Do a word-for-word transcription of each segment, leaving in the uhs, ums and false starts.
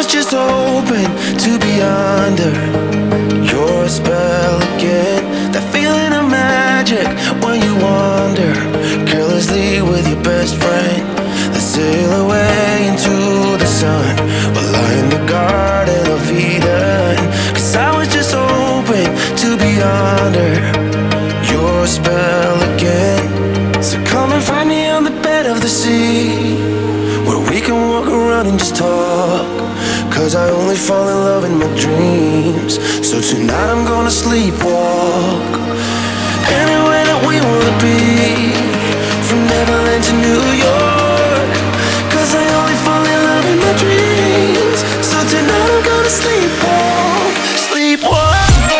was just hoping to be under your spell again. That feeling of magic when you wander carelessly with your best friend. Let's sail away into the sun, we'll lie in the Garden of Eden. Cause I was just hoping to be under your spell again. So come and find me on the bed of the sea, where we can walk around and just talk. Cause I only fall in love in my dreams. So tonight I'm gonna sleepwalk anywhere that we wanna be, from Neverland to New York. Cause I only fall in love in my dreams. So tonight I'm gonna sleepwalk, sleepwalk.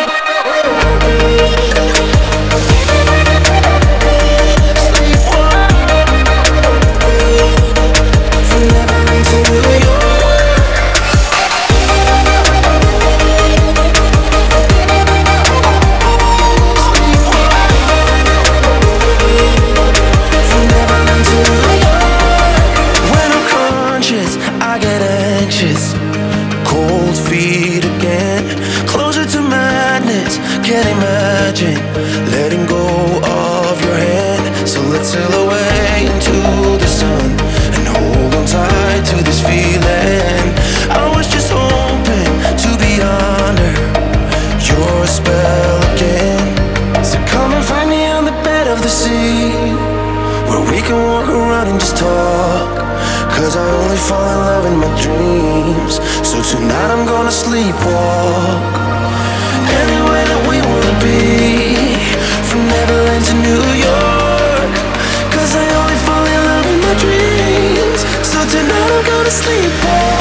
Cold feet again, closer to madness. Can't imagine letting go of your hand. So let's sail away into the sun and hold on tight to this feeling. I was just hoping to be under your spell again. So come and find me on the bed of the sea, where we can walk around and just talk. Cause I only fall in love in my dreams. So tonight I'm gonna sleepwalk anywhere that we wanna be, from Neverland to New York. Cause I only fall in love in my dreams. So tonight I'm gonna sleepwalk.